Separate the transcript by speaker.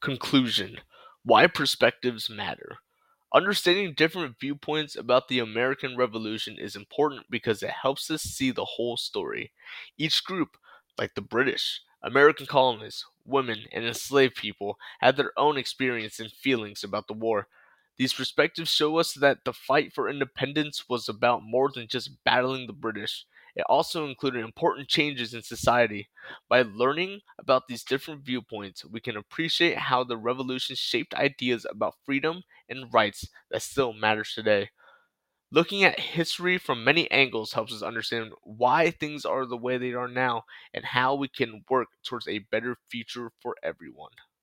Speaker 1: Conclusion: Why perspectives matter. Understanding different viewpoints about the American Revolution is important because it helps us see the whole story. Each group, like the British, American colonists, women, and enslaved people, had their own experience and feelings about the war. These perspectives show us that the fight for independence was about more than just battling the British. It also included important changes in society. By learning about these different viewpoints, we can appreciate how the revolution shaped ideas about freedom and rights that still matters today. Looking at history from many angles helps us understand why things are the way they are now and how we can work towards a better future for everyone.